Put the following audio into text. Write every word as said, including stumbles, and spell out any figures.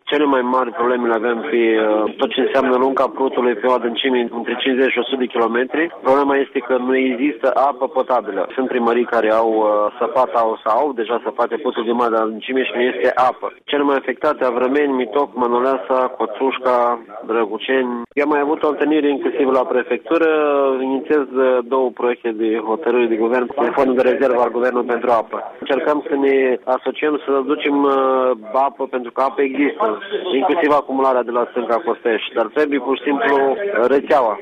Cele mai mari probleme le avem pe uh, tot ce înseamnă lunga Prutului pe o adâncime între cincizeci și o sută de kilometri. Problema este că nu există apă potabilă. Sunt primării care au uh, săpat au sau au deja săpate putul de mare adâncime și nu este apă. Cele mai afectate Avrămeni, Mitoc, Mănuleasa, Coțușca, Drăguceni. Eu am mai avut o întâlnire inclusiv la prefectură. Inițiez două proiecte de hotărâri de guvern în fondul de rezervă al guvernului pentru apă. Încercăm să ne asociem să ducem uh, apă pentru că apă există, inclusiv acumularea de la Stânca Costești, dar trebuie pur și simplu rețeaua.